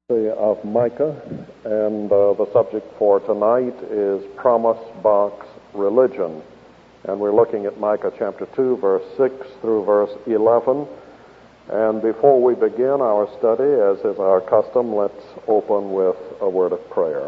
Of Micah, and the subject for tonight is Promise Box Religion. And we're looking at Micah chapter 2, verse 6 through verse 11. And before we begin our study, as is our custom, let's open with a word of prayer.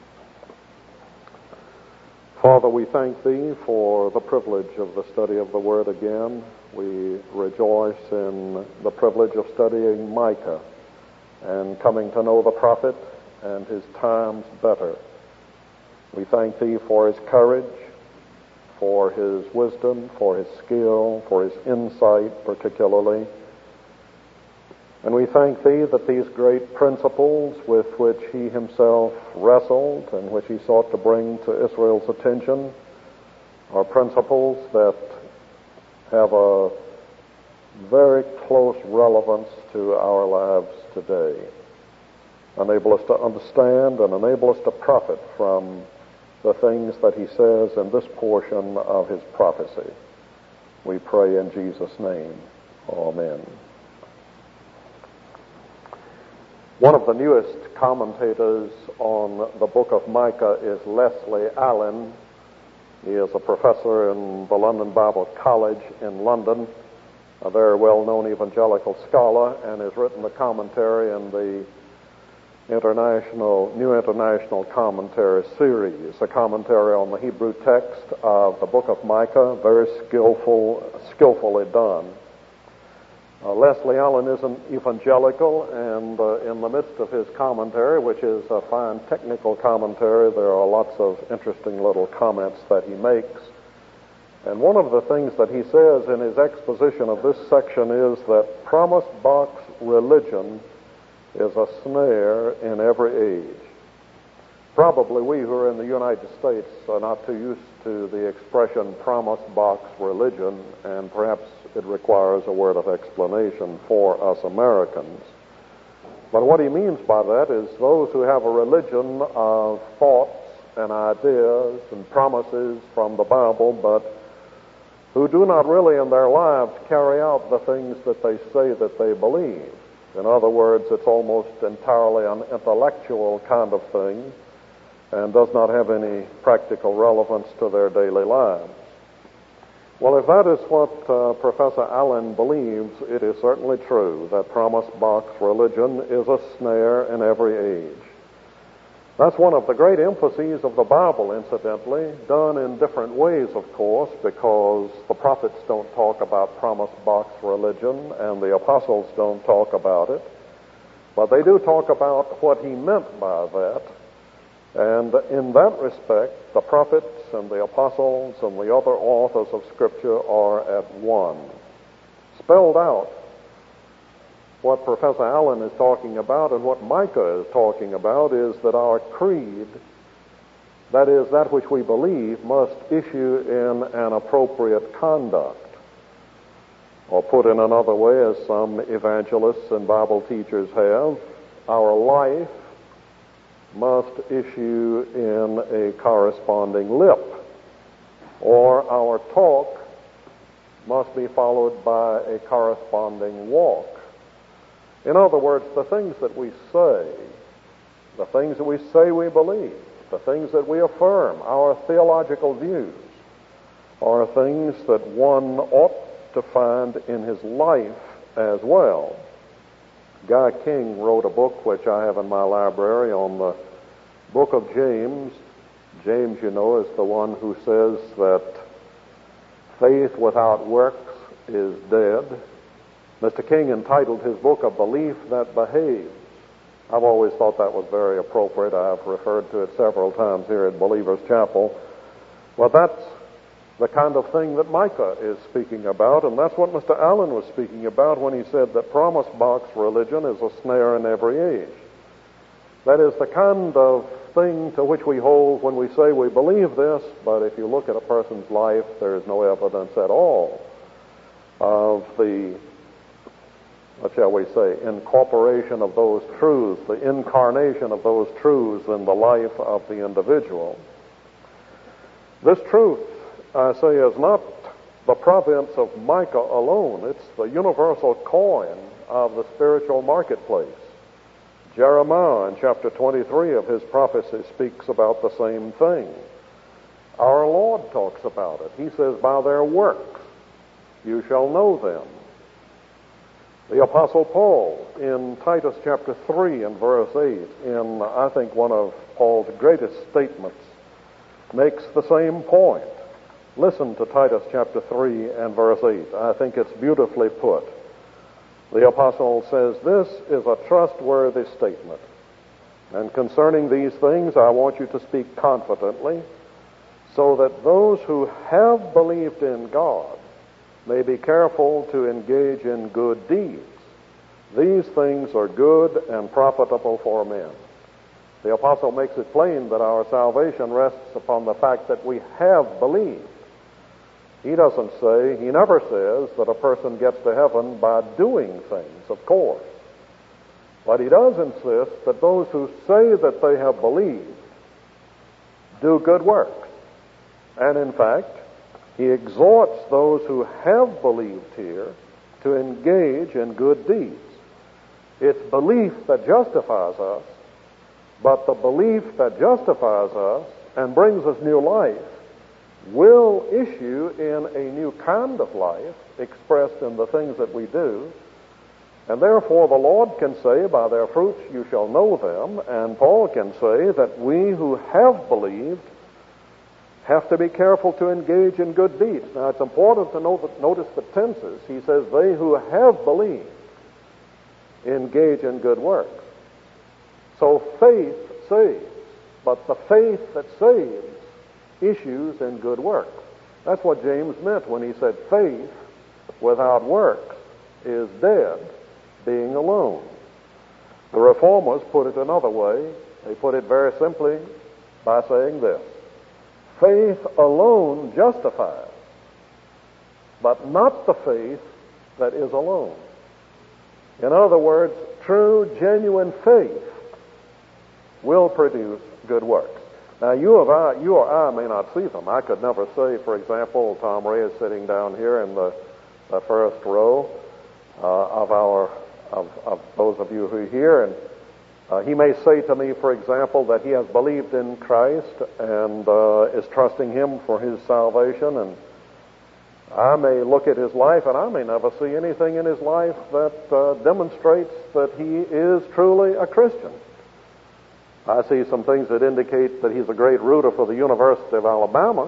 Father, we thank Thee for the privilege of the study of the Word again. We rejoice in the privilege of studying Micah and coming to know the prophet and his times better. We thank Thee for his courage, for his wisdom, for his skill, for his insight particularly. And we thank Thee that these great principles with which he himself wrestled and which he sought to bring to Israel's attention are principles that have a very close relevance to our lives today. Enable us to understand and enable us to profit from the things that he says in this portion of his prophecy. We pray in Jesus' name. Amen. One of the newest commentators on the book of Micah is Leslie Allen. He is a professor in the London Bible College in London, a very well-known evangelical scholar, and has written a commentary in the New International Commentary series, a commentary on the Hebrew text of the book of Micah, very skillfully done. Leslie Allen is an evangelical, and in the midst of his commentary, which is a fine technical commentary, there are lots of interesting little comments that he makes. And one of the things that he says in his exposition of this section is that promise box religion is a snare in every age. Probably we who are in the United States are not too used to the expression promise box religion, and perhaps it requires a word of explanation for us Americans. But what he means by that is those who have a religion of thoughts and ideas and promises from the Bible, but who do not really in their lives carry out the things that they say that they believe. In other words, it's almost entirely an intellectual kind of thing and does not have any practical relevance to their daily lives. Well, if that is what Professor Allen believes, it is certainly true that promise box religion is a snare in every age. That's one of the great emphases of the Bible, incidentally, done in different ways, of course, because the prophets don't talk about promise box religion and the apostles don't talk about it. But they do talk about what he meant by that. And in that respect, the prophets and the apostles and the other authors of Scripture are at one. Spelled out, what Professor Allen is talking about and what Micah is talking about is that our creed, that is, that which we believe, must issue in an appropriate conduct. Or put in another way, as some evangelists and Bible teachers have, our life must issue in a corresponding lip, or our talk must be followed by a corresponding walk. In other words, the things that we say we believe, the things that we affirm, our theological views, are things that one ought to find in his life as well. Guy King wrote a book which I have in my library on the book of James. James, you know, is the one who says that faith without works is dead. Mr. King entitled his book, A Belief That Behaves. I've always thought that was very appropriate. I've referred to it several times here at Believer's Chapel. Well, that's the kind of thing that Micah is speaking about, and that's what Mr. Allen was speaking about when he said that promise box religion is a snare in every age. That is the kind of thing to which we hold when we say we believe this, but if you look at a person's life, there is no evidence at all of the, what shall we say, incorporation of those truths, the incarnation of those truths in the life of the individual. This truth, I say, is not the province of Micah alone. It's the universal coin of the spiritual marketplace. Jeremiah in chapter 23 of his prophecy speaks about the same thing. Our Lord talks about it. He says, by their works you shall know them. The Apostle Paul in Titus chapter 3 and verse 8, in I think one of Paul's greatest statements, makes the same point. Listen to Titus chapter 3 and verse 8. I think it's beautifully put. The apostle says, this is a trustworthy statement. And concerning these things, I want you to speak confidently, so that those who have believed in God may be careful to engage in good deeds. These things are good and profitable for men. The apostle makes it plain that our salvation rests upon the fact that we have believed. He never says that a person gets to heaven by doing things, of course. But he does insist that those who say that they have believed do good works. And in fact, he exhorts those who have believed here to engage in good deeds. It's belief that justifies us, but the belief that justifies us and brings us new life will issue in a new kind of life expressed in the things that we do. And therefore the Lord can say, by their fruits you shall know them, and Paul can say that we who have believed have to be careful to engage in good deeds. Now it's important to notice the tenses. He says, they who have believed engage in good works. So faith saves, but the faith that saves issues in good works. That's what James meant when he said faith without works is dead, being alone. The Reformers put it another way. They put it very simply by saying this: faith alone justifies, but not the faith that is alone. In other words, true, genuine faith will produce good works. Now, you or I may not see them. I could never say, for example, Tom Ray is sitting down here in the first row of those of you who are here, and he may say to me, for example, that he has believed in Christ and is trusting Him for his salvation, and I may look at his life and I may never see anything in his life that demonstrates that he is truly a Christian. I see some things that indicate that he's a great rooter for the University of Alabama.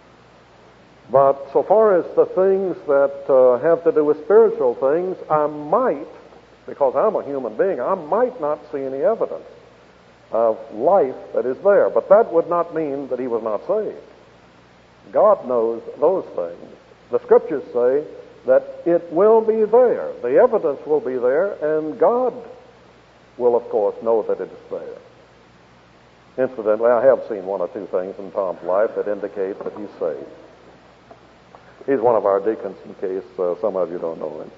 But so far as the things that have to do with spiritual things, I might, because I'm a human being, I might not see any evidence of life that is there. But that would not mean that he was not saved. God knows those things. The Scriptures say that it will be there. The evidence will be there, and God will, of course, know that it is there. Incidentally, I have seen one or two things in Tom's life that indicate that he's saved. He's one of our deacons, in case some of you don't know him.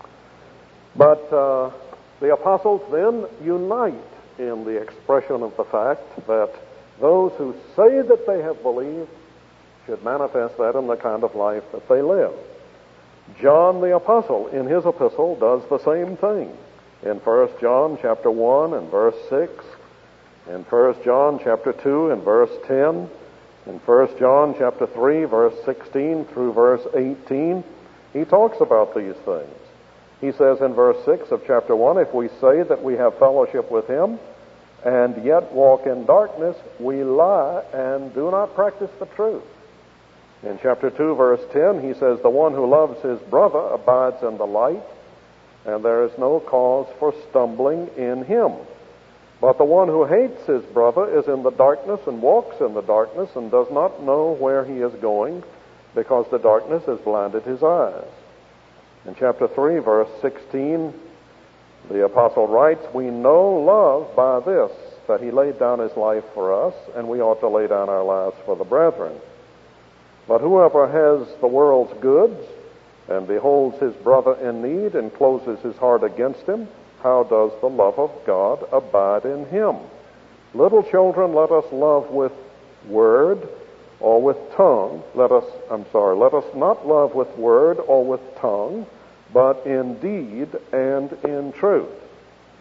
But the apostles then unite in the expression of the fact that those who say that they have believed should manifest that in the kind of life that they live. John the apostle in his epistle does the same thing. In 1 John chapter 1 and verse 6, in 1 John chapter 2 and verse 10, in 1 John chapter 3 verse 16 through verse 18, he talks about these things. He says in verse 6 of chapter 1, if we say that we have fellowship with him and yet walk in darkness, we lie and do not practice the truth. In chapter 2 verse 10, he says, the one who loves his brother abides in the light, and there is no cause for stumbling in him. But the one who hates his brother is in the darkness and walks in the darkness and does not know where he is going, because the darkness has blinded his eyes. In chapter 3, verse 16, the apostle writes, we know love by this, that he laid down his life for us, and we ought to lay down our lives for the brethren. But whoever has the world's goods and beholds his brother in need and closes his heart against him, how does the love of God abide in him? Little children, let us love with word or with tongue. Let us not love with word or with tongue, but in deed and in truth.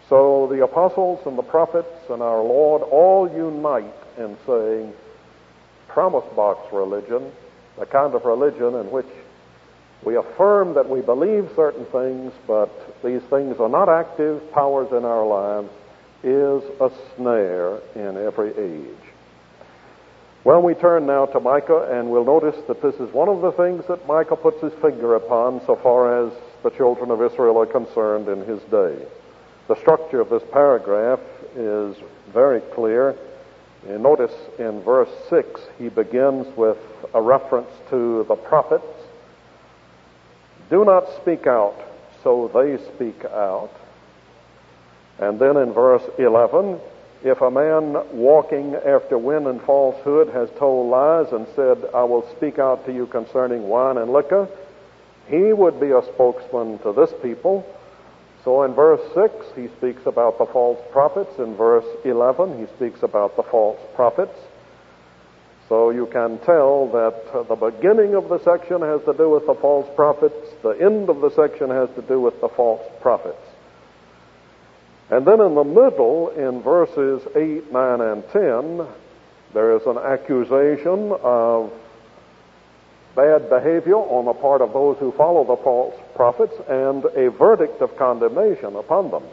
So the apostles and the prophets and our Lord all unite in saying promise box religion, the kind of religion in which we affirm that we believe certain things, but these things are not active powers in our lives, is a snare in every age. Well, we turn now to Micah, and we'll notice that this is one of the things that Micah puts his finger upon so far as the children of Israel are concerned in his day. The structure of this paragraph is very clear. And notice in verse 6, he begins with a reference to the prophets. Do not speak out, so they speak out. And then in verse 11, if a man walking after wind and falsehood has told lies and said, I will speak out to you concerning wine and liquor, he would be a spokesman to this people. So in verse 6, he speaks about the false prophets. In verse 11, he speaks about the false prophets. So you can tell that the beginning of the section has to do with the false prophets. The end of the section has to do with the false prophets. And then in the middle, in verses 8, 9, and 10, there is an accusation of bad behavior on the part of those who follow the false prophets and a verdict of condemnation upon them.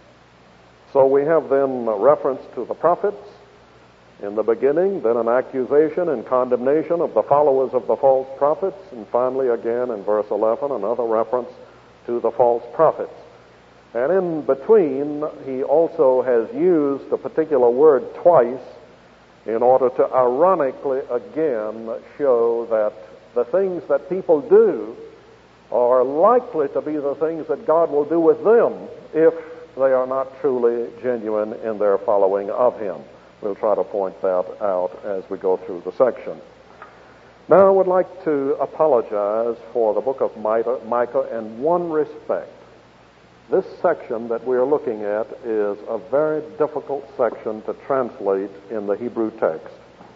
So we have then reference to the prophets in the beginning, then an accusation and condemnation of the followers of the false prophets, and finally again in verse 11, another reference to the false prophets. And in between, he also has used a particular word twice in order to ironically again show that the things that people do are likely to be the things that God will do with them if they are not truly genuine in their following of him. We'll try to point that out as we go through the section. Now I would like to apologize for the book of Micah in one respect. This section that we are looking at is a very difficult section to translate in the Hebrew text.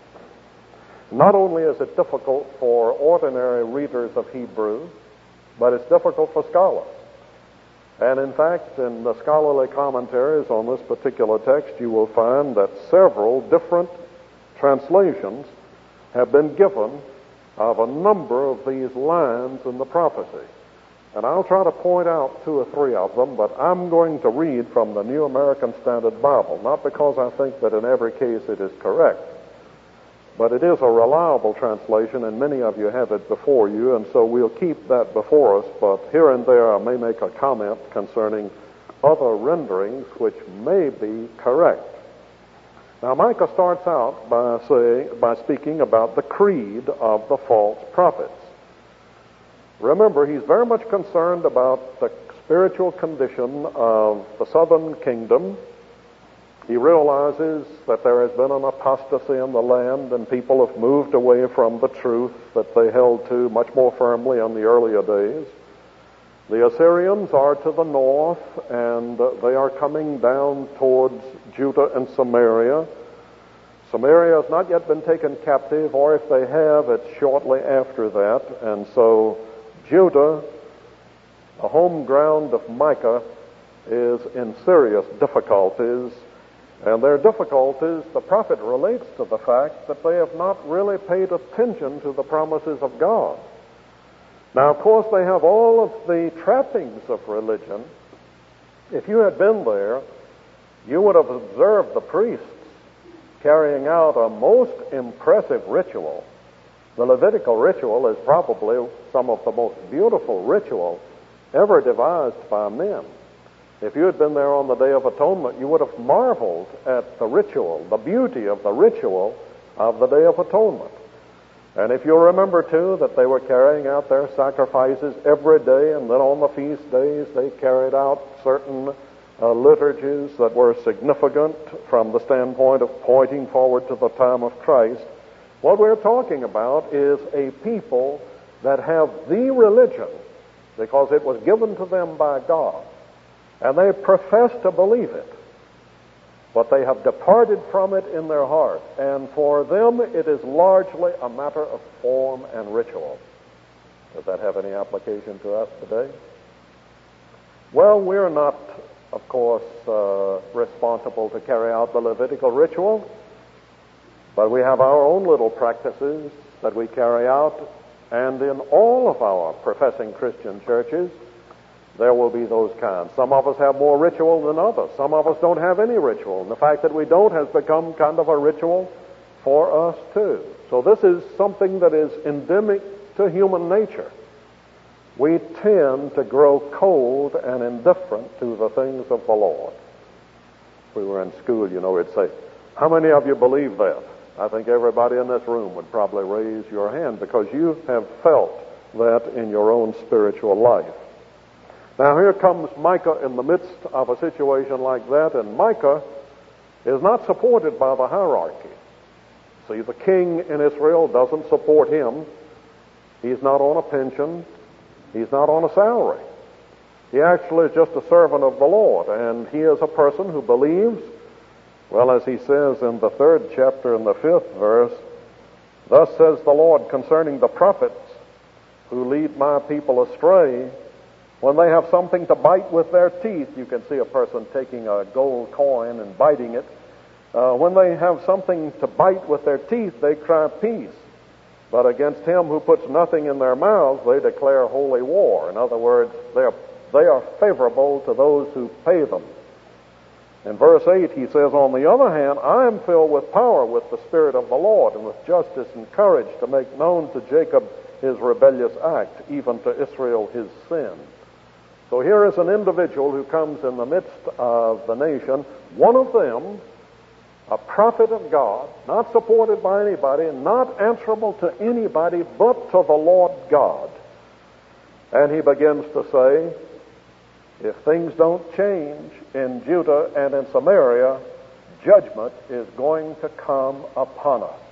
Not only is it difficult for ordinary readers of Hebrew, but it's difficult for scholars. And in fact, in the scholarly commentaries on this particular text, you will find that several different translations have been given of a number of these lines in the prophecy. And I'll try to point out 2 or 3 of them, but I'm going to read from the New American Standard Bible, not because I think that in every case it is correct, but it is a reliable translation, and many of you have it before you, and so we'll keep that before us, but here and there I may make a comment concerning other renderings which may be correct. Now Micah starts out by speaking about the creed of the false prophets. Remember, he's very much concerned about the spiritual condition of the southern kingdom. He realizes that there has been an apostasy in the land and people have moved away from the truth that they held to much more firmly in the earlier days. The Assyrians are to the north and they are coming down towards Judah and Samaria. Samaria has not yet been taken captive, or if they have, it's shortly after that. And so Judah, the home ground of Micah, is in serious difficulties. And their difficulties, the prophet relates to the fact that they have not really paid attention to the promises of God. Now, of course, they have all of the trappings of religion. If you had been there, you would have observed the priests carrying out a most impressive ritual. The Levitical ritual is probably some of the most beautiful ritual ever devised by men. If you had been there on the Day of Atonement, you would have marveled at the ritual, the beauty of the ritual of the Day of Atonement. And if you remember, too, that they were carrying out their sacrifices every day, and then on the feast days they carried out certain liturgies that were significant from the standpoint of pointing forward to the time of Christ. What we're talking about is a people that have the religion because it was given to them by God. And they profess to believe it, but they have departed from it in their heart. And for them, it is largely a matter of form and ritual. Does that have any application to us today? Well, we're not of course, responsible to carry out the Levitical ritual, but we have our own little practices that we carry out, and in all of our professing Christian churches, there will be those kinds. Some of us have more ritual than others. Some of us don't have any ritual, and the fact that we don't has become kind of a ritual for us too. So this is something that is endemic to human nature. We tend to grow cold and indifferent to the things of the Lord. If we were in school, it'd say, how many of you believe that? I think everybody in this room would probably raise your hand because you have felt that in your own spiritual life. Now here comes Micah in the midst of a situation like that, and Micah is not supported by the hierarchy. See, the king in Israel doesn't support him. He's not on a pension. He's not on a salary. He actually is just a servant of the Lord, and he is a person who believes, well, as he says in the 3rd chapter in the 5th verse, thus says the Lord concerning the prophets who lead my people astray, when they have something to bite with their teeth. You can see a person taking a gold coin and biting it. When they have something to bite with their teeth, they cry peace. But against him who puts nothing in their mouths, they declare holy war. In other words, they are favorable to those who pay them. In verse 8, he says, on the other hand, I am filled with power with the Spirit of the Lord, and with justice and courage to make known to Jacob his rebellious act, even to Israel his sin. So here is an individual who comes in the midst of the nation, one of them, a prophet of God, not supported by anybody, not answerable to anybody but to the Lord God. And he begins to say, if things don't change in Judah and in Samaria, judgment is going to come upon us.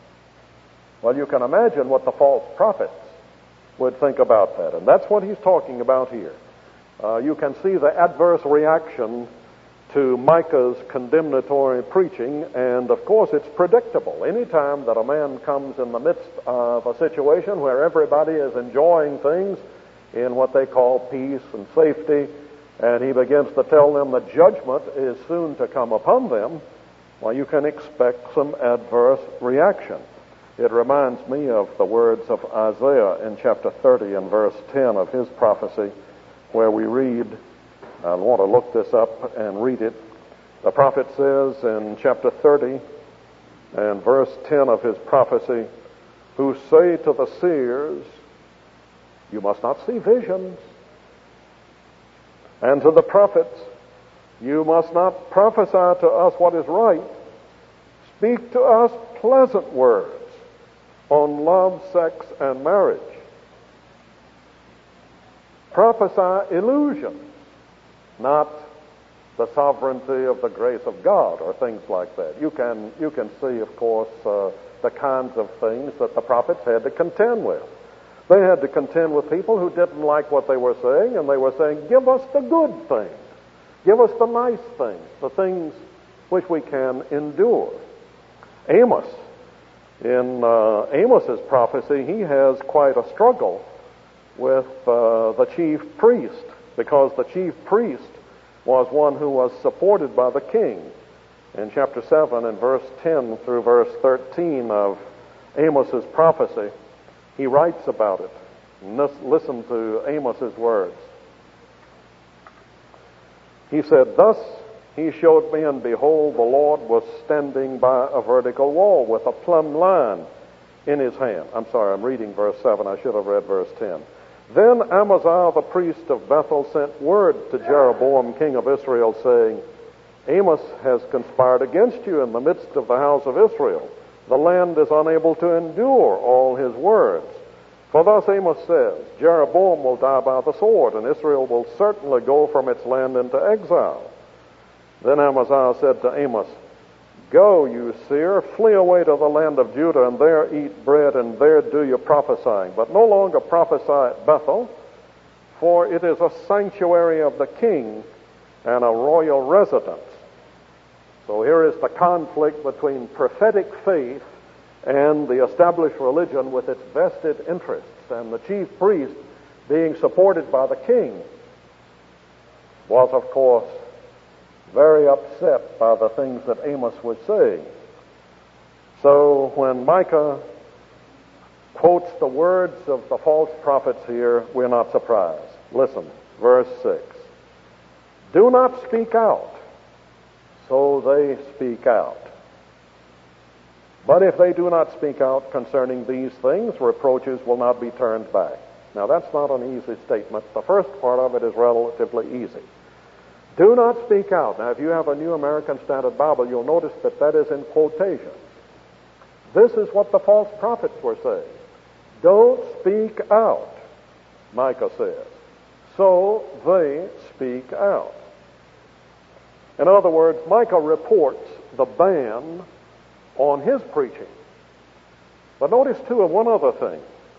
Well, you can imagine what the false prophets would think about that, and that's what he's talking about here. You can see the adverse reaction to Micah's condemnatory preaching, and of course it's predictable. Anytime that a man comes in the midst of a situation where everybody is enjoying things in what they call peace and safety, and he begins to tell them that judgment is soon to come upon them, well, you can expect some adverse reaction. It reminds me of the words of Isaiah in chapter 30 and verse 10 of his prophecy, where we read, I want to look this up and read it. The prophet says in chapter 30 and verse 10 of his prophecy, who say to the seers, you must not see visions. And to the prophets, you must not prophesy to us what is right. Speak to us pleasant words on love, sex, and marriage. Prophesy illusions, not the sovereignty of the grace of God or things like that. You can see, of course, the kinds of things that the prophets had to contend with. They had to contend with people who didn't like what they were saying, and they were saying, give us the good things. Give us the nice things, the things which we can endure. Amos, in Amos's prophecy, he has quite a struggle with the chief priest, because the chief priest was one who was supported by the king. In chapter 7 and verse 10 through verse 13 of Amos's prophecy, he writes about it. Listen to Amos's words. He said, thus he showed me, and behold, the Lord was standing by a vertical wall with a plumb line in his hand. I'm sorry, I'm reading verse 7. I should have read verse 10. Then Amaziah the priest of Bethel sent word to Jeroboam king of Israel, saying, Amos has conspired against you in the midst of the house of Israel. The land is unable to endure all his words. For thus Amos says, Jeroboam will die by the sword, and Israel will certainly go from its land into exile. Then Amaziah said to Amos, go, you seer, flee away to the land of Judah, and there eat bread, and there do your prophesying. But no longer prophesy at Bethel, for it is a sanctuary of the king and a royal residence. So here is the conflict between prophetic faith and the established religion with its vested interests, and the chief priest being supported by the king was, of course, very upset by the things that Amos was saying. So when Micah quotes the words of the false prophets here, we're not surprised. Listen, verse 6. Do not speak out. So they speak out. But if they do not speak out concerning these things, reproaches will not be turned back. Now that's not an easy statement. The first part of it is relatively easy. Do not speak out. Now if you have a New American Standard Bible, you'll notice that that is in quotations. This is what the false prophets were saying. Don't speak out, Micah says. So they speak out. In other words, Micah reports the ban on his preaching. But notice, too, one other thing.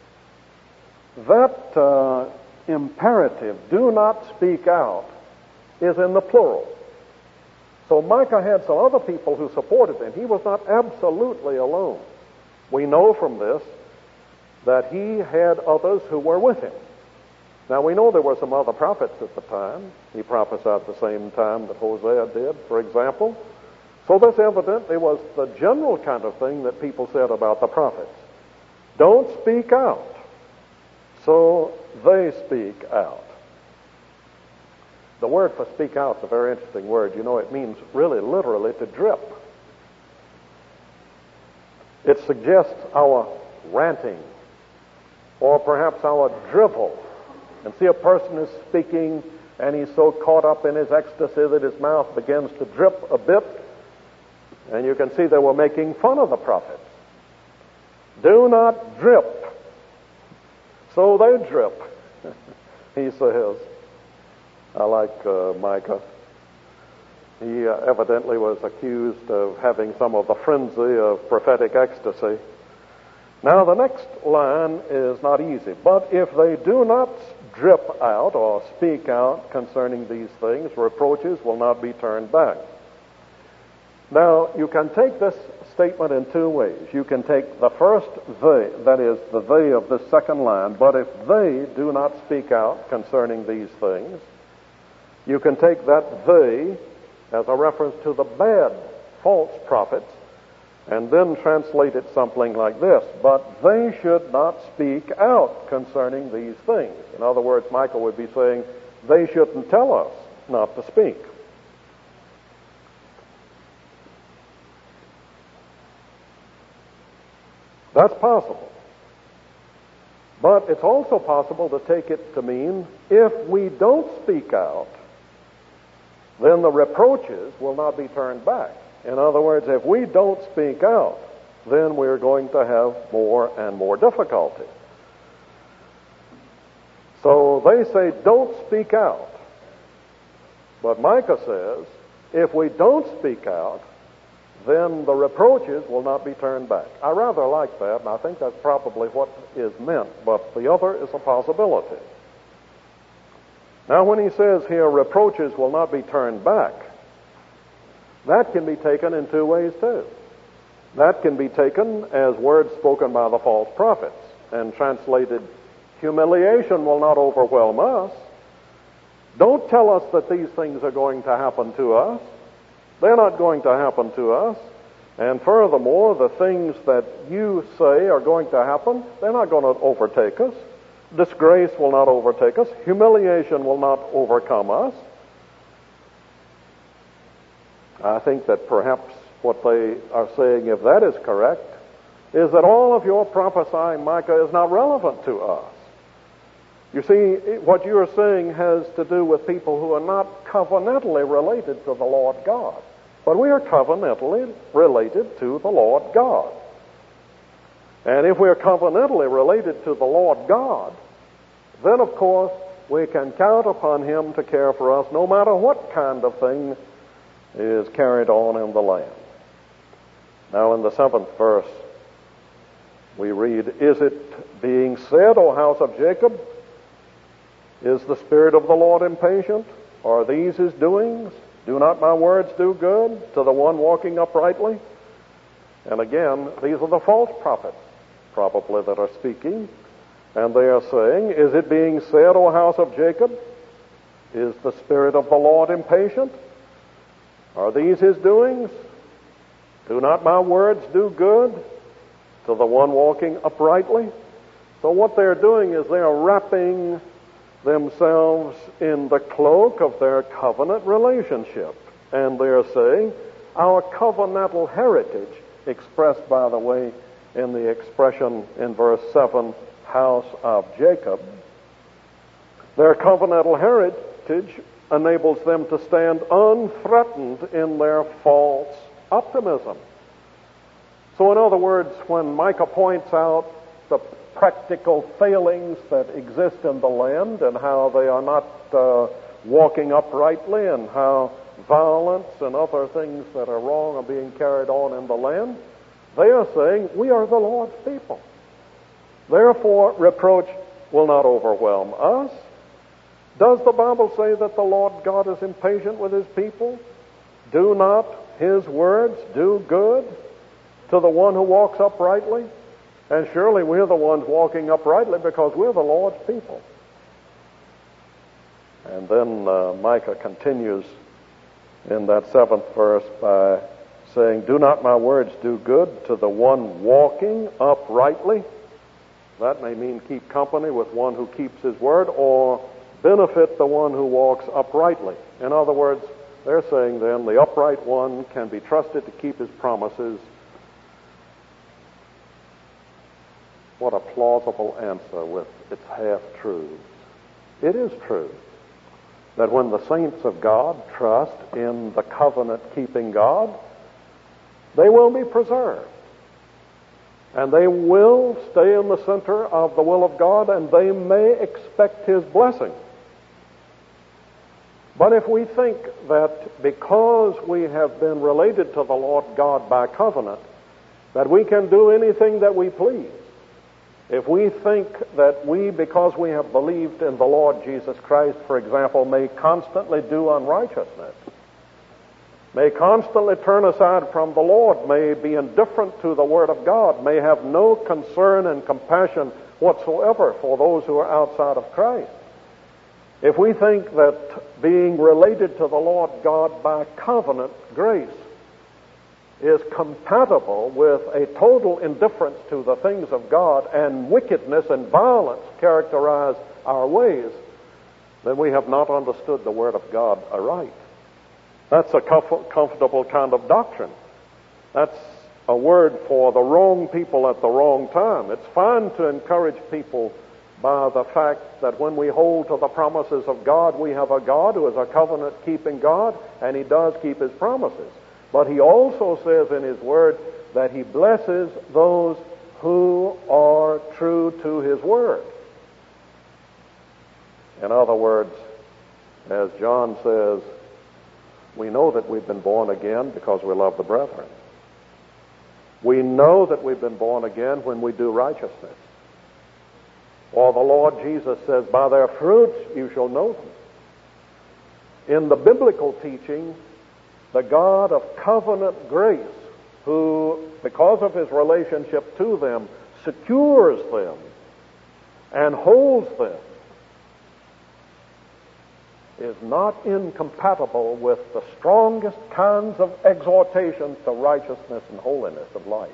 That imperative, do not speak out, is in the plural. So Micah had some other people who supported him. He was not absolutely alone. We know from this that he had others who were with him. Now we know there were some other prophets at the time. He prophesied the same time that Hosea did, for example. So this evidently was the general kind of thing that people said about the prophets. Don't speak out. So they speak out. The word for speak out is a very interesting word. You know, it means really literally to drip. It suggests our ranting or perhaps our drivel. And see, a person is speaking and he's so caught up in his ecstasy that his mouth begins to drip a bit. And you can see they were making fun of the prophets. Do not drip. So they drip, he says. I like Micah. He evidently was accused of having some of the frenzy of prophetic ecstasy. Now the next line is not easy. But if they do not drip out or speak out concerning these things, reproaches will not be turned back. Now, you can take this statement in two ways. You can take the first they, that is, the they of the second line, but if they do not speak out concerning these things, you can take that they as a reference to the bad, false prophets, and then translate it something like this: but they should not speak out concerning these things. In other words, Micah would be saying, they shouldn't tell us not to speak. That's possible. But it's also possible to take it to mean, if we don't speak out, then the reproaches will not be turned back. In other words, if we don't speak out, then we're going to have more and more difficulty. So they say, don't speak out. But Micah says, if we don't speak out, then the reproaches will not be turned back. I rather like that, and I think that's probably what is meant, but the other is a possibility. Now, when he says here, reproaches will not be turned back, that can be taken in two ways, too. That can be taken as words spoken by the false prophets and translated, humiliation will not overwhelm us. Don't tell us that these things are going to happen to us. They're not going to happen to us. And furthermore, the things that you say are going to happen, they're not going to overtake us. Disgrace will not overtake us. Humiliation will not overcome us. I think that perhaps what they are saying, if that is correct, is that all of your prophesying, Micah, is not relevant to us. You see, what you are saying has to do with people who are not covenantally related to the Lord God. But we are covenantally related to the Lord God. And if we're covenantally related to the Lord God, then of course we can count upon Him to care for us no matter what kind of thing is carried on in the land. Now in the 7th verse we read, is it being said, O house of Jacob, is the Spirit of the Lord impatient? Are these His doings? Do not my words do good to the one walking uprightly? And again, these are the false prophets, probably, that are speaking. And they are saying, is it being said, O house of Jacob, is the Spirit of the Lord impatient? Are these his doings? Do not my words do good to the one walking uprightly? So what they're doing is they're wrapping themselves in the cloak of their covenant relationship. And they're saying, our covenantal heritage, expressed, by the way, in the expression in verse 7, house of Jacob, their covenantal heritage enables them to stand unthreatened in their false optimism. So in other words, when Micah points out the practical failings that exist in the land and how they are not walking uprightly and how violence and other things that are wrong are being carried on in the land, they are saying, we are the Lord's people. Therefore, reproach will not overwhelm us. Does the Bible say that the Lord God is impatient with his people? Do not his words do good to the one who walks uprightly? And surely we're the ones walking uprightly because we're the Lord's people. And then Micah continues in that 7th verse by saying, do not my words do good to the one walking uprightly? That may mean keep company with one who keeps his word, or benefit the one who walks uprightly. In other words, they're saying then the upright one can be trusted to keep his promises. What a plausible answer with its half-truths. It is true that when the saints of God trust in the covenant-keeping God, they will be preserved. And they will stay in the center of the will of God, and they may expect his blessing. But if we think that because we have been related to the Lord God by covenant, that we can do anything that we please, if we think that we, because we have believed in the Lord Jesus Christ, for example, may constantly do unrighteousness, may constantly turn aside from the Lord, may be indifferent to the Word of God, may have no concern and compassion whatsoever for those who are outside of Christ. If we think that being related to the Lord God by covenant grace is compatible with a total indifference to the things of God, and wickedness and violence characterize our ways, then we have not understood the Word of God aright. That's a comfortable kind of doctrine. That's a word for the wrong people at the wrong time. It's fine to encourage people by the fact that when we hold to the promises of God, we have a God who is a covenant-keeping God, and he does keep his promises. But he also says in his word that he blesses those who are true to his word. In other words, as John says, we know that we've been born again because we love the brethren. We know that we've been born again when we do righteousness. Or the Lord Jesus says, by their fruits you shall know them. In the biblical teaching, the God of covenant grace, who, because of his relationship to them, secures them and holds them, is not incompatible with the strongest kinds of exhortations to righteousness and holiness of life.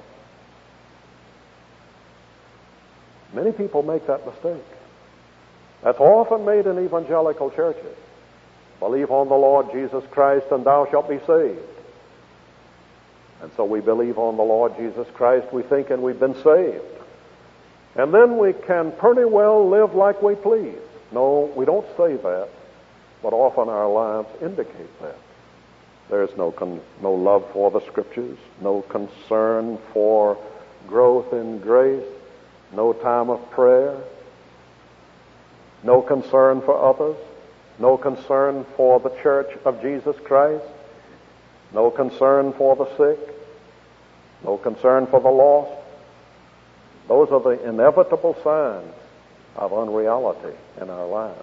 Many people make that mistake. That's often made in evangelical churches. Believe on the Lord Jesus Christ and thou shalt be saved. And so we believe on the Lord Jesus Christ, we think, and we've been saved. And then we can pretty well live like we please. No, we don't say that, but often our lives indicate that. There's no love for the Scriptures, no concern for growth in grace, no time of prayer, no concern for others, no concern for the church of Jesus Christ, no concern for the sick, no concern for the lost. Those are the inevitable signs of unreality in our lives.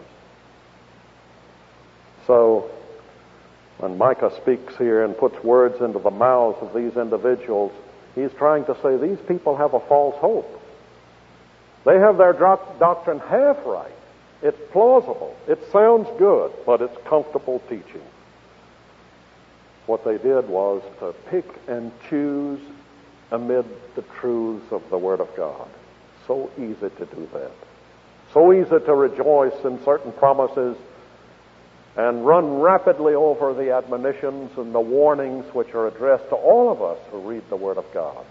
So, when Micah speaks here and puts words into the mouths of these individuals, he's trying to say these people have a false hope. They have their doctrine half right. It's plausible. It sounds good, but it's comfortable teaching. what they did was to pick and choose amid the truths of the Word of God. So easy to do that. So easy to rejoice in certain promises and run rapidly over the admonitions and the warnings which are addressed to all of us who read the Word of God.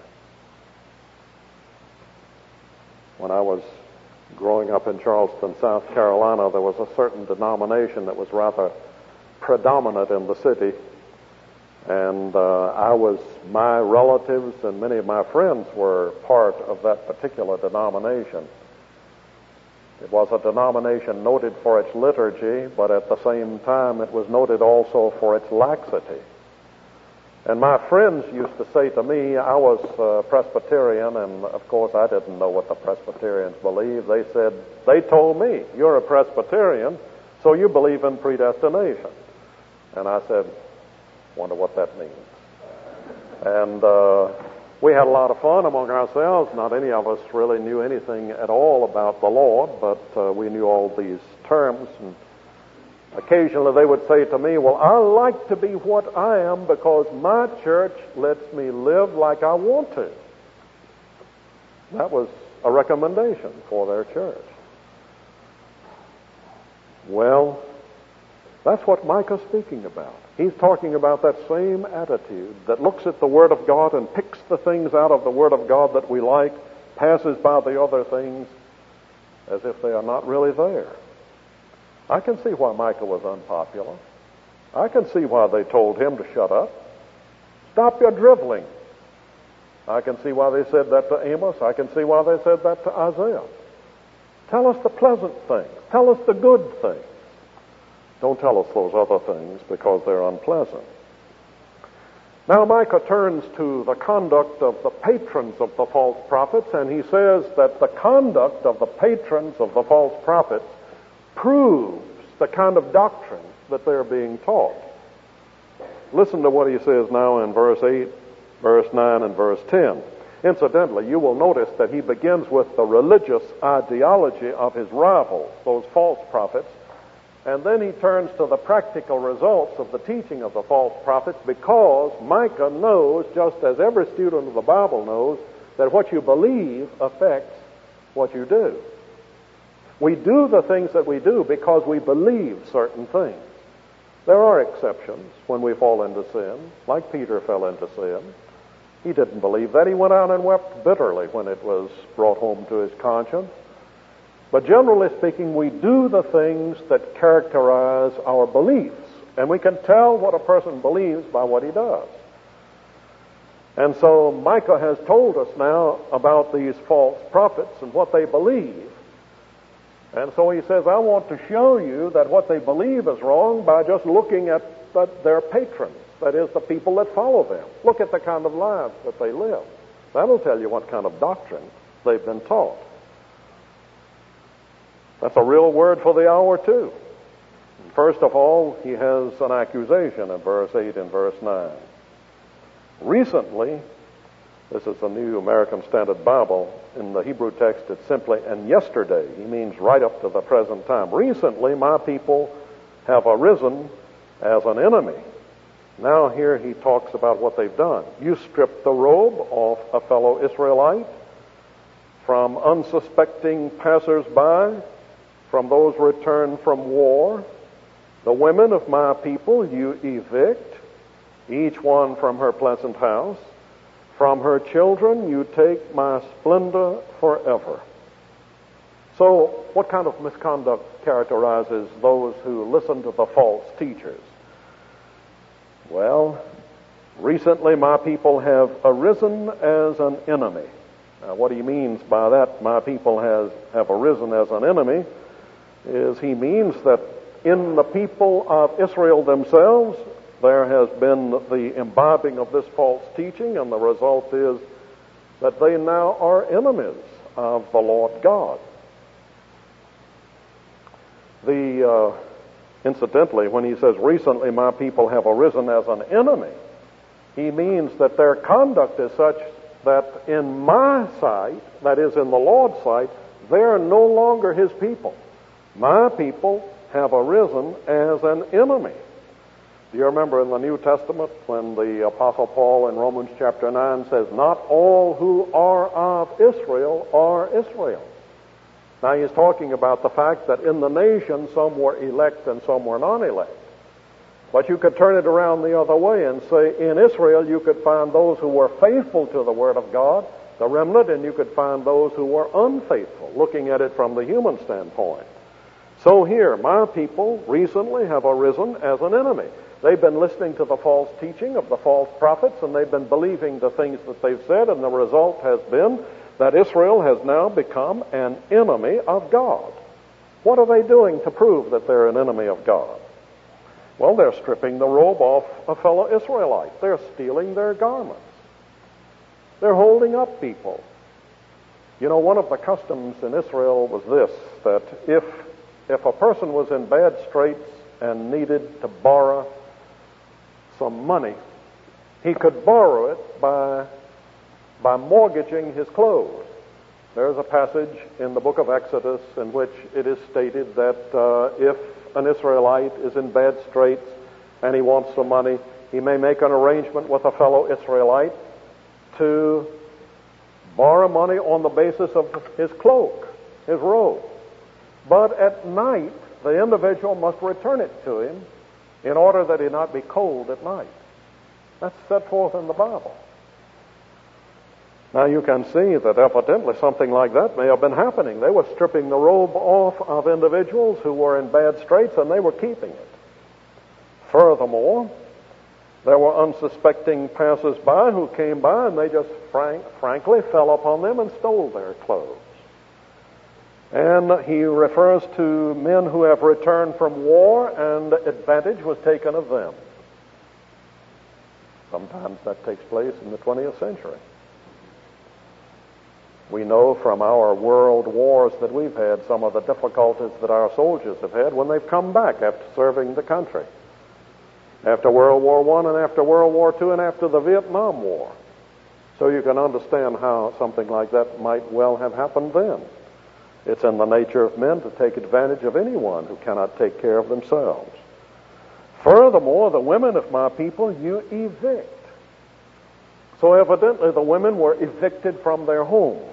When I was growing up in Charleston, South Carolina, there was a certain denomination that was rather predominant in the city. And my relatives and many of my friends were part of that particular denomination. It was a denomination noted for its liturgy, but at the same time it was noted also for its laxity. And my friends used to say to me, I was Presbyterian, and of course I didn't know what the Presbyterians believed. They told me, you're a Presbyterian, so you believe in predestination. And I said, wonder what that means. And we had a lot of fun among ourselves. Not any of us really knew anything at all about the Lord, but we knew all these terms. And occasionally they would say to me, well, I like to be what I am because my church lets me live like I want to. That was a recommendation for their church. Well, that's what Micah's speaking about. He's talking about that same attitude that looks at the Word of God and picks the things out of the Word of God that we like, passes by the other things as if they are not really there. I can see why Micah was unpopular. I can see why they told him to shut up. Stop your driveling. I can see why they said that to Amos. I can see why they said that to Isaiah. Tell us the pleasant things. Tell us the good things. Don't tell us those other things because they're unpleasant. Now Micah turns to the conduct of the patrons of the false prophets, and he says that the conduct of the patrons of the false prophets proves the kind of doctrine that they're being taught. Listen to what he says now in verse 8, verse 9, and verse 10. Incidentally, you will notice that he begins with the religious ideology of his rivals, those false prophets, and then he turns to the practical results of the teaching of the false prophets, because Micah knows, just as every student of the Bible knows, that what you believe affects what you do. We do the things that we do because we believe certain things. There are exceptions when we fall into sin, like Peter fell into sin. He didn't believe that. He went out and wept bitterly when it was brought home to his conscience. But generally speaking, we do the things that characterize our beliefs. And we can tell what a person believes by what he does. And so Micah has told us now about these false prophets and what they believe. And so he says, I want to show you that what they believe is wrong by just looking at their patrons. That is, the people that follow them. Look at the kind of lives that they live. That'll tell you what kind of doctrine they've been taught. That's a real word for the hour, too. First of all, he has an accusation in verse 8 and verse 9. Recently, this is the New American Standard Bible, in the Hebrew text it's simply, and yesterday. He means right up to the present time. Recently, my people have arisen as an enemy. Now here he talks about what they've done. You stripped the robe off a fellow Israelite, from unsuspecting passers-by, from those returned from war. The women of my people you evict, each one from her pleasant house. From her children you take my splendor forever. So, what kind of misconduct characterizes those who listen to the false teachers? Well, recently my people have arisen as an enemy. Now, what he means by that, my people have arisen as an enemy, is he means that in the people of Israel themselves, there has been the imbibing of this false teaching, and the result is that they now are enemies of the Lord God. Incidentally, when he says, recently my people have arisen as an enemy, he means that their conduct is such that in my sight, that is in the Lord's sight, they're no longer his people. My people have arisen as an enemy. Do you remember in the New Testament when the Apostle Paul in Romans chapter 9 says, not all who are of Israel are Israel? Now he's talking about the fact that in the nation some were elect and some were non-elect. But you could turn it around the other way and say in Israel you could find those who were faithful to the Word of God, the remnant, and you could find those who were unfaithful, looking at it from the human standpoint. So here, my people recently have arisen as an enemy. They've been listening to the false teaching of the false prophets, and they've been believing the things that they've said, and the result has been that Israel has now become an enemy of God. What are they doing to prove that they're an enemy of God? Well, they're stripping the robe off a fellow Israelite. They're stealing their garments. They're holding up people. You know, one of the customs in Israel was this, that if a person was in bad straits and needed to borrow some money, he could borrow it by mortgaging his clothes. There's a passage in the book of Exodus in which it is stated that if an Israelite is in bad straits and he wants some money, he may make an arrangement with a fellow Israelite to borrow money on the basis of his cloak, his robe. But at night, the individual must return it to him in order that he not be cold at night. That's set forth in the Bible. Now you can see that evidently something like that may have been happening. They were stripping the robe off of individuals who were in bad straits, and they were keeping it. Furthermore, there were unsuspecting passers-by who came by, and they just frankly fell upon them and stole their clothes. And he refers to men who have returned from war, and advantage was taken of them. Sometimes that takes place in the 20th century. We know from our world wars that we've had some of the difficulties that our soldiers have had when they've come back after serving the country. After World War I and after World War II and after the Vietnam War. So you can understand how something like that might well have happened then. It's in the nature of men to take advantage of anyone who cannot take care of themselves. Furthermore, the women of my people you evict. So evidently the women were evicted from their homes,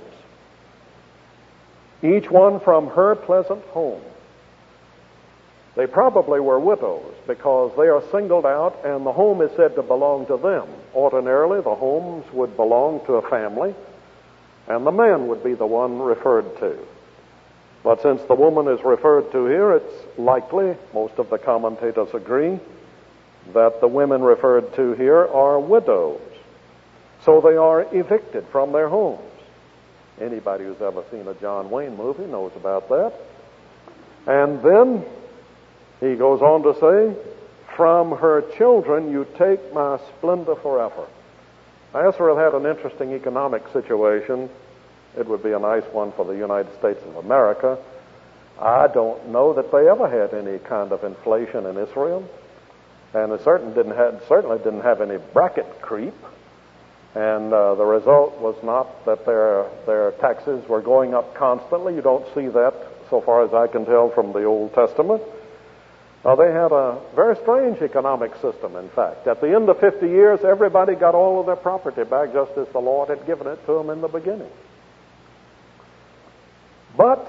each one from her pleasant home. They probably were widows because they are singled out and the home is said to belong to them. Ordinarily, the homes would belong to a family and the man would be the one referred to. But since the woman is referred to here, it's likely, most of the commentators agree, that the women referred to here are widows. So they are evicted from their homes. Anybody who's ever seen a John Wayne movie knows about that. And then he goes on to say, from her children you take my splendor forever. Now, Israel had an interesting economic situation. It would be a nice one for the United States of America. I don't know that they ever had any kind of inflation in Israel. And it certainly didn't have any bracket creep. And the result was not that their taxes were going up constantly. You don't see that, so far as I can tell, from the Old Testament. They had a very strange economic system, in fact. At the end of 50 years, everybody got all of their property back just as the Lord had given it to them in the beginning. But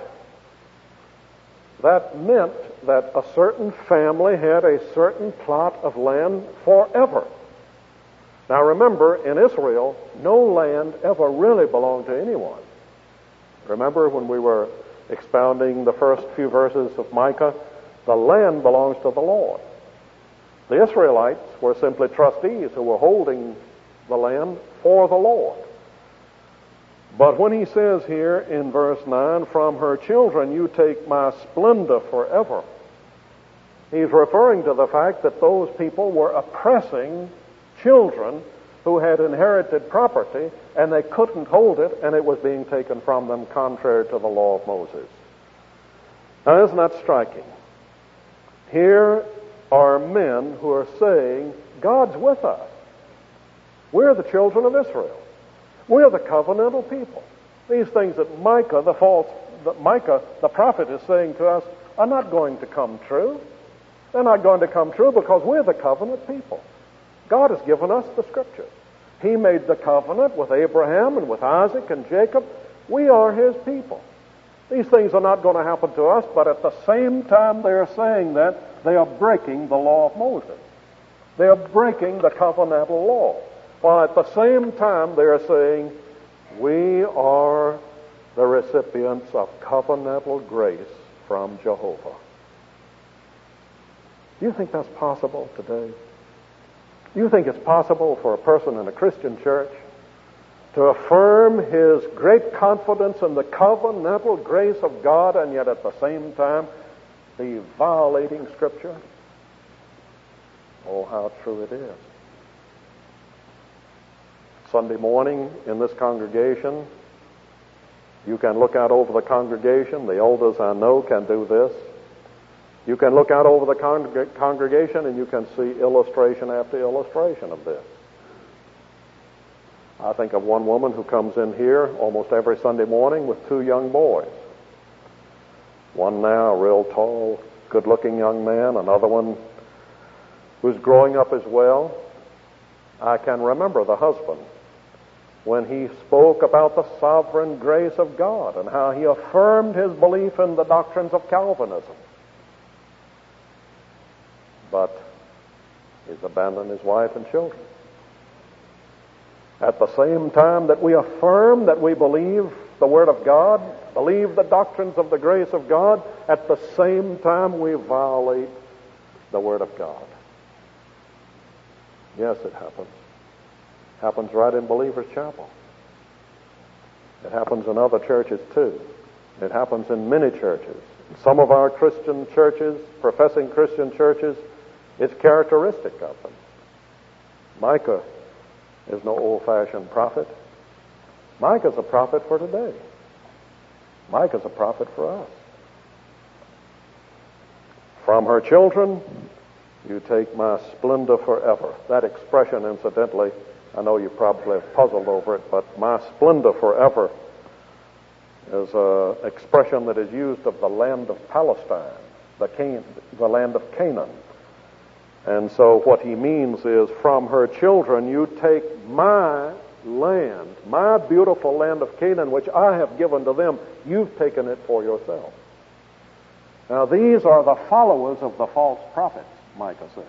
that meant that a certain family had a certain plot of land forever. Now remember, in Israel, no land ever really belonged to anyone. Remember when we were expounding the first few verses of Micah? The land belongs to the Lord. The Israelites were simply trustees who were holding the land for the Lord. But when he says here in verse 9, from her children you take my splendor forever, he's referring to the fact that those people were oppressing children who had inherited property, and they couldn't hold it, and it was being taken from them contrary to the law of Moses. Now, isn't that striking? Here are men who are saying, God's with us. We're the children of Israel. We're the covenantal people. These things that Micah, the prophet, is saying to us are not going to come true. They're not going to come true because we're the covenant people. God has given us the Scriptures. He made the covenant with Abraham and with Isaac and Jacob. We are His people. These things are not going to happen to us, but at the same time they are saying that, they are breaking the law of Moses. They are breaking the covenantal law. While at the same time they are saying, we are the recipients of covenantal grace from Jehovah. Do you think that's possible today? Do you think it's possible for a person in a Christian church to affirm his great confidence in the covenantal grace of God and yet at the same time be violating Scripture? Oh, how true it is. Sunday morning in this congregation, you can look out over the congregation. The elders I know can do this. You can look out over the congregation and you can see illustration after illustration of this. I think of one woman who comes in here almost every Sunday morning with two young boys. One now, a real tall, good-looking young man, another one who's growing up as well. I can remember the husband when he spoke about the sovereign grace of God and how he affirmed his belief in the doctrines of Calvinism. But he's abandoned his wife and children. At the same time that we affirm that we believe the Word of God, believe the doctrines of the grace of God, at the same time we violate the Word of God. Yes, it happens. It happens right in Believer's Chapel. It happens in other churches too. It happens in many churches. In some of our Christian churches, professing Christian churches, it's characteristic of them. Micah is no old-fashioned prophet. Micah's a prophet for today. Micah's a prophet for us. From her children, you take my splendor forever. That expression, incidentally, I know you probably have puzzled over it, but my splendor forever is an expression that is used of the land of Palestine, the land of Canaan. And so what he means is, from her children you take my land, my beautiful land of Canaan, which I have given to them, you've taken it for yourself. Now these are the followers of the false prophets, Micah says.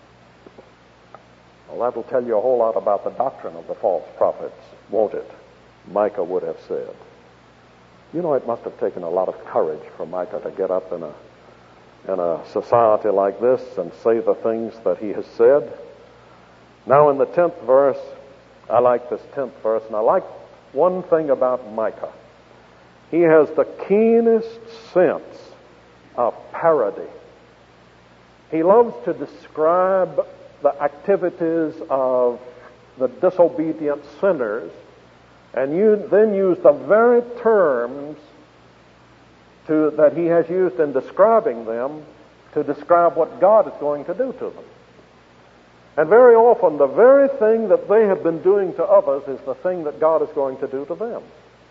Well, that'll tell you a whole lot about the doctrine of the false prophets, won't it? Micah would have said. You know, it must have taken a lot of courage for Micah to get up in a society like this and say the things that he has said. Now in the 10th verse, I like this 10th verse, and I like one thing about Micah. He has the keenest sense of parody. He loves to describe the activities of the disobedient sinners and then use the very terms that he has used in describing them to describe what God is going to do to them. And very often, the very thing that they have been doing to others is the thing that God is going to do to them.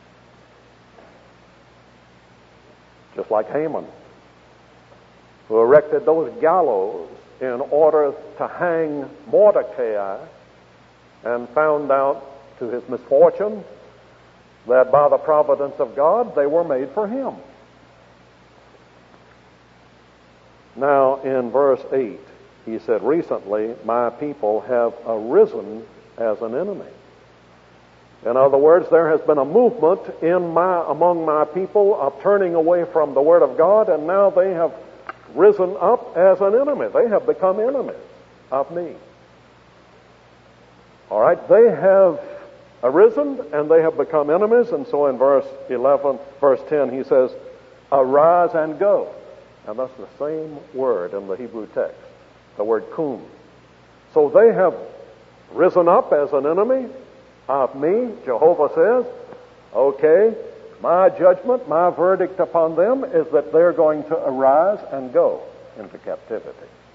Just like Haman, who erected those gallows in order to hang Mordecai, and found out, to his misfortune, that by the providence of God, they were made for him. Now, in verse 8, he said, recently my people have arisen as an enemy. In other words, there has been a movement among my people of turning away from the Word of God, and now they have risen up as an enemy. They have become enemies of me. All right, they have arisen and they have become enemies, and so in verse 10, he says, arise and go. And that's the same word in the Hebrew text, the word kum. So they have risen up as an enemy of me. Jehovah says, okay, my judgment, my verdict upon them is that they're going to arise and go into captivity.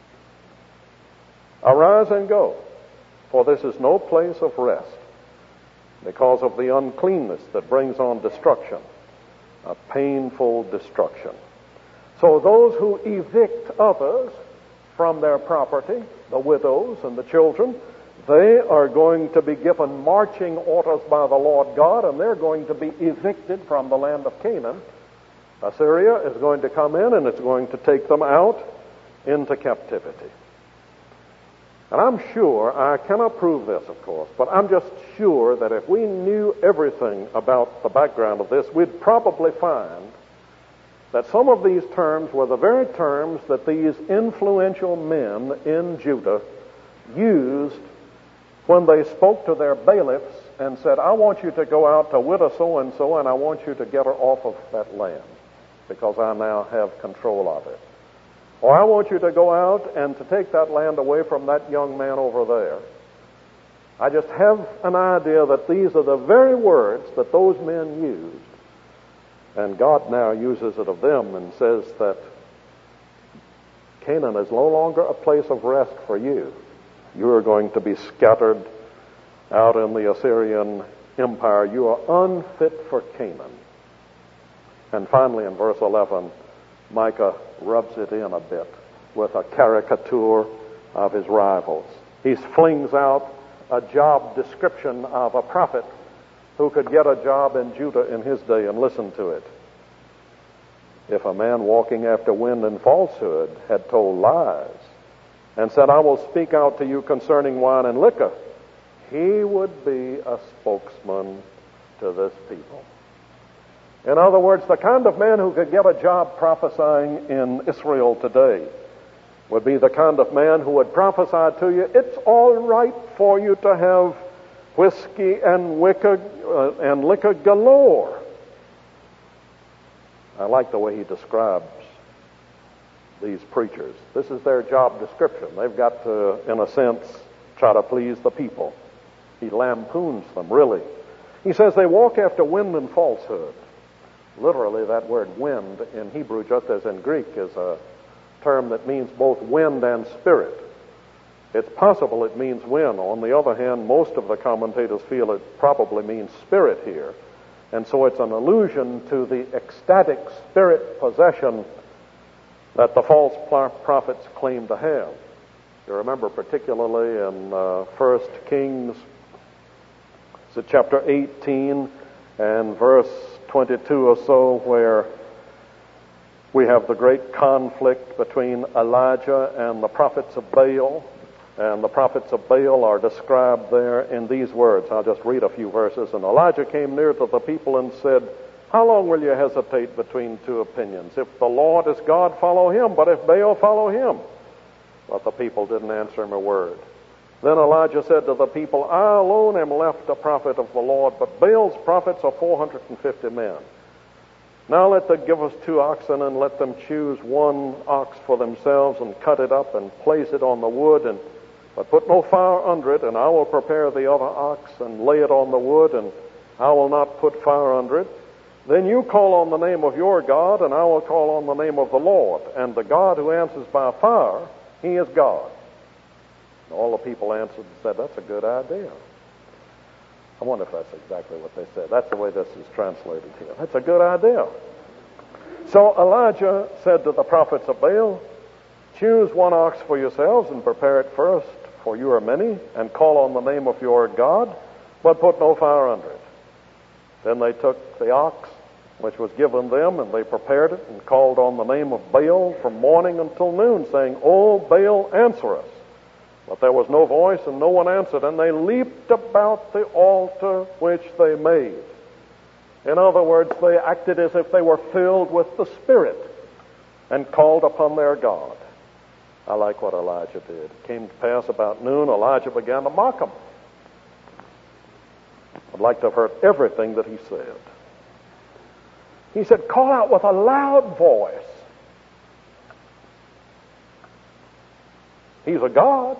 Arise and go, for this is no place of rest, because of the uncleanness that brings on destruction, a painful destruction. So those who evict others from their property, the widows and the children. They are going to be given marching orders by the Lord God, and they're going to be evicted from the land of Canaan. Assyria is going to come in, and it's going to take them out into captivity. And I'm sure, I cannot prove this, of course, but I'm just sure that if we knew everything about the background of this, we'd probably find that some of these terms were the very terms that these influential men in Judah used when they spoke to their bailiffs and said, I want you to go out to widow so-and-so, and I want you to get her off of that land because I now have control of it. Or I want you to go out and to take that land away from that young man over there. I just have an idea that these are the very words that those men used. And God now uses it of them and says that Canaan is no longer a place of rest for you. You are going to be scattered out in the Assyrian Empire. You are unfit for Canaan. And finally, in verse 11, Micah rubs it in a bit with a caricature of his rivals. He flings out a job description of a prophet who could get a job in Judah in his day, and listen to it. If a man walking after wind and falsehood had told lies and said, I will speak out to you concerning wine and liquor, he would be a spokesman to this people. In other words, the kind of man who could get a job prophesying in Israel today would be the kind of man who would prophesy to you, it's all right for you to have whiskey and liquor galore. I like the way he describes these preachers. This is their job description. They've got to, in a sense, try to please the people. He lampoons them, really. He says they walk after wind and falsehood. Literally, that word wind in Hebrew, just as in Greek, is a term that means both wind and spirit. It's possible it means wind. On the other hand, most of the commentators feel it probably means spirit here. And so it's an allusion to the ecstatic spirit possession that the false prophets claim to have. You remember particularly in 1 Kings, chapter 18 and verse 22 or so, where we have the great conflict between Elijah and the prophets of Baal. And the prophets of Baal are described there in these words. I'll just read a few verses. And Elijah came near to the people and said, how long will you hesitate between two opinions? If the Lord is God, follow him, but if Baal, follow him. But the people didn't answer him a word. Then Elijah said to the people, I alone am left a prophet of the Lord, but Baal's prophets are 450 men. Now let them give us 2 oxen, and let them choose 1 ox for themselves, and cut it up, and place it on the wood, but put no fire under it, and I will prepare the other ox, and lay it on the wood, and I will not put fire under it. Then you call on the name of your God, and I will call on the name of the Lord. And the God who answers by fire, he is God. And all the people answered and said, that's a good idea. I wonder if that's exactly what they said. That's the way this is translated here. That's a good idea. So Elijah said to the prophets of Baal, choose 1 ox for yourselves and prepare it first, for you are many, and call on the name of your God, but put no fire under it. Then they took the ox, which was given them, and they prepared it and called on the name of Baal from morning until noon, saying, O Baal, answer us. But there was no voice, and no one answered, and they leaped about the altar which they made. In other words, they acted as if they were filled with the Spirit and called upon their God. I like what Elijah did. It came to pass about noon, Elijah began to mock them. I'd like to have heard everything that he said. He said, call out with a loud voice. He's a God.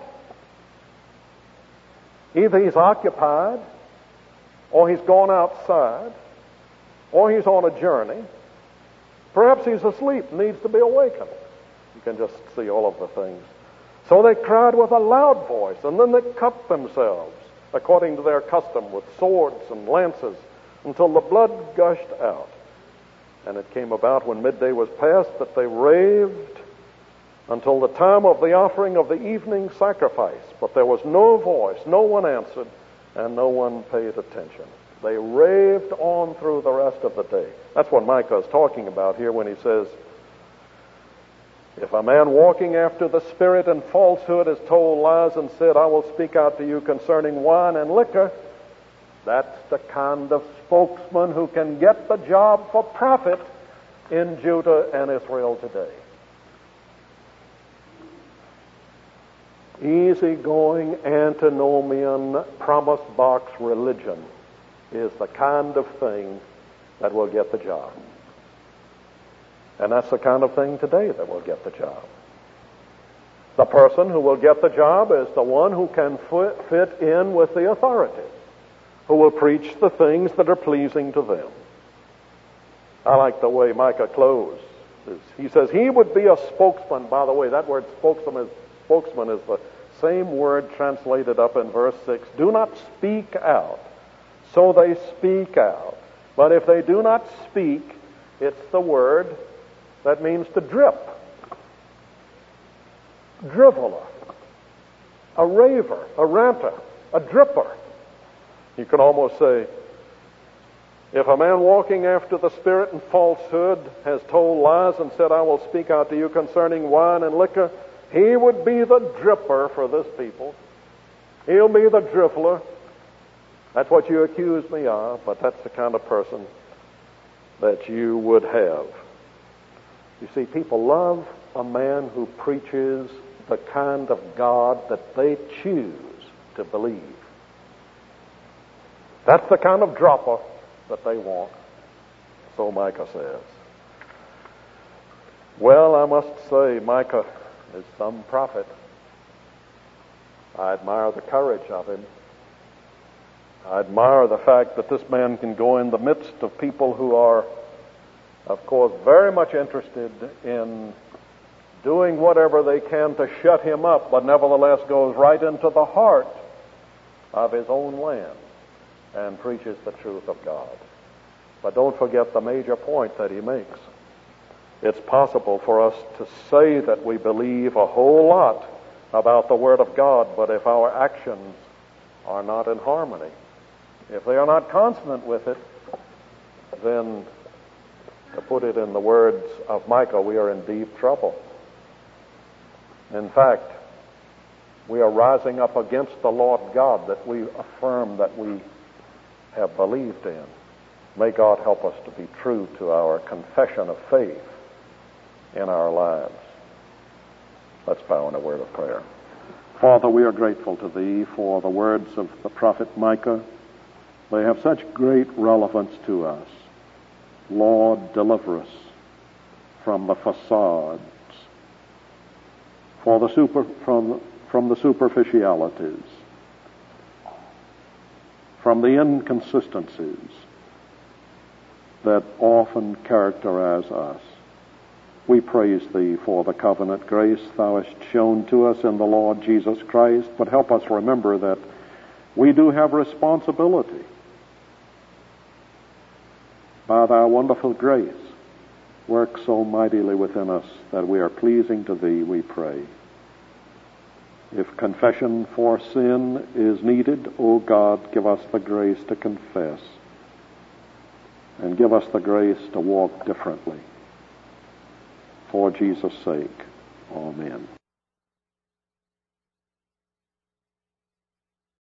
Either he's occupied, or he's gone outside, or he's on a journey. Perhaps he's asleep, needs to be awakened. You can just see all of the things. So they cried with a loud voice, and then they cut themselves, according to their custom, with swords and lances, until the blood gushed out. And it came about when midday was past that they raved until the time of the offering of the evening sacrifice. But there was no voice, no one answered, and no one paid attention. They raved on through the rest of the day. That's what Micah is talking about here when he says, if a man walking after the Spirit in falsehood has told lies and said, I will speak out to you concerning wine and liquor, that's the kind of spokesman who can get the job for profit in Judah and Israel today. Easygoing, antinomian, promise box religion is the kind of thing that will get the job. And that's the kind of thing today that will get the job. The person who will get the job is the one who can fit in with the authorities, who will preach the things that are pleasing to them. I like the way Micah closes. He says he would be a spokesman. By the way, that word spokesman is the same word translated up in verse 6. Do not speak out. So they speak out. But if they do not speak, it's the word that means to drip. Driveler, a raver, a ranter, a dripper. You can almost say, if a man walking after the Spirit in falsehood has told lies and said, I will speak out to you concerning wine and liquor, he would be the dripper for this people. He'll be the driveler. That's what you accuse me of, but that's the kind of person that you would have. You see, people love a man who preaches the kind of God that they choose to believe. That's the kind of dropper that they want. So Micah says. Well, I must say, Micah is some prophet. I admire the courage of him. I admire the fact that this man can go in the midst of people who are, of course, very much interested in doing whatever they can to shut him up, but nevertheless goes right into the heart of his own land and preaches the truth of God. But don't forget the major point that he makes. It's possible for us to say that we believe a whole lot about the Word of God, but if our actions are not in harmony, if they are not consonant with it, then, to put it in the words of Micah, we are in deep trouble. In fact, we are rising up against the Lord God that we affirm that we have believed in. May God help us to be true to our confession of faith in our lives. Let's bow in a word of prayer. Father, we are grateful to Thee for the words of the prophet Micah. They have such great relevance to us. Lord, deliver us from the facades, from the superficialities, from the inconsistencies that often characterize us. We praise Thee for the covenant grace Thou hast shown to us in the Lord Jesus Christ, but help us remember that we do have responsibility. By Thy wonderful grace, work so mightily within us that we are pleasing to Thee, we pray. If confession for sin is needed, O God, give us the grace to confess and give us the grace to walk differently. For Jesus' sake, amen.